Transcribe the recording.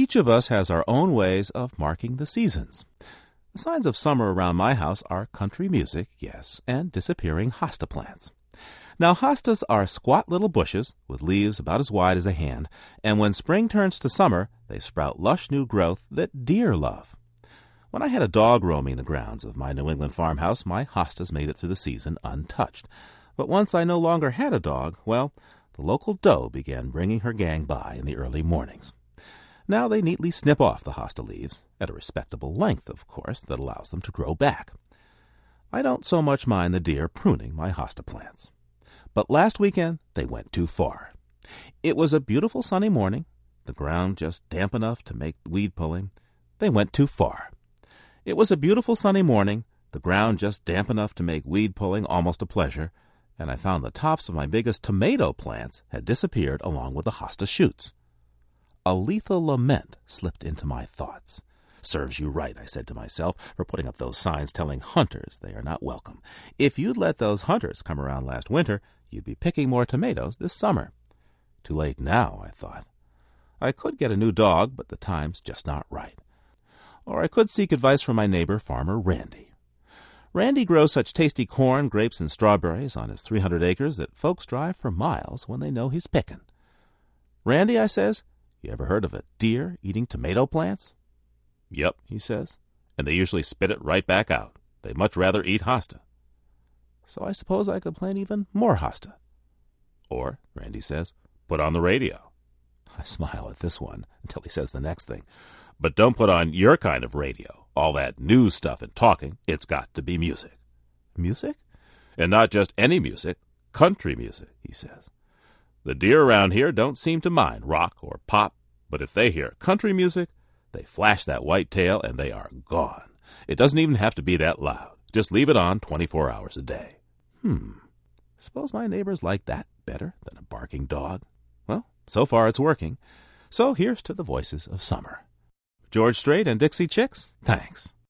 Each of us has our own ways of marking the seasons. The signs of summer around my house are country music, yes, and disappearing hosta plants. Now, hostas are squat little bushes with leaves about as wide as a hand, and when spring turns to summer, they sprout lush new growth that deer love. When I had a dog roaming the grounds of my New England farmhouse, my hostas made it through the season untouched. But once I no longer had a dog, well, the local doe began bringing her gang by in the early mornings. Now they neatly snip off the hosta leaves, at a respectable length, of course, that allows them to grow back. I don't so much mind the deer pruning my hosta plants. But last weekend, they went too far. It was a beautiful sunny morning, the ground just damp enough to make weed pulling. They went too far. It was a beautiful sunny morning, the ground just damp enough to make weed pulling almost a pleasure, and I found the tops of my biggest tomato plants had disappeared along with the hosta shoots. A lethal lament slipped into my thoughts. Serves you right, I said to myself, for putting up those signs telling hunters they are not welcome. If you'd let those hunters come around last winter, you'd be picking more tomatoes this summer. Too late now, I thought. I could get a new dog, but the time's just not right. Or I could seek advice from my neighbor, Farmer Randy. Randy grows such tasty corn, grapes, and strawberries on his 300 acres that folks drive for miles when they know he's picking. Randy, I says, you ever heard of a deer eating tomato plants? Yep, he says, and they usually spit it right back out. They'd much rather eat hosta. So I suppose I could plant even more hosta. Or, Randy says, put on the radio. I smile at this one until he says the next thing. But don't put on your kind of radio. All that news stuff and talking, it's got to be music. Music? And not just any music, country music, he says. The deer around here don't seem to mind rock or pop, but if they hear country music, they flash that white tail and they are gone. It doesn't even have to be that loud. Just leave it on 24 hours a day. Suppose my neighbors like that better than a barking dog? Well, so far it's working. So here's to the voices of summer. George Strait and Dixie Chicks, thanks.